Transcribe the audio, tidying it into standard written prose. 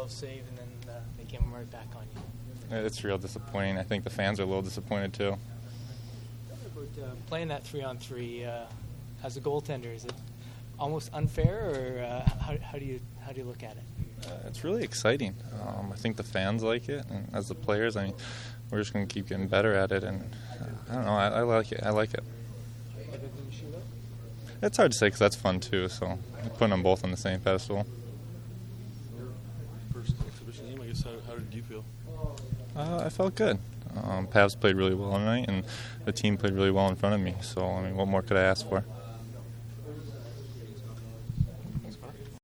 glove save, and then they came right back on you. It's real disappointing. I think the fans are a little disappointed too. About playing that 3-on-3 as a goaltender, is it almost unfair, or how do you look at it? It's really exciting. I think the fans like it, and as the players, I mean, we're just going to keep getting better at it. And I don't know, I like it. I like it. Better than the shootout? It's hard to say because that's fun too. So putting them both on the same pedestal. First exhibition game, I guess. How did you feel? I felt good. Pavs played really well tonight, and the team played really well in front of me. So I mean, what more could I ask for?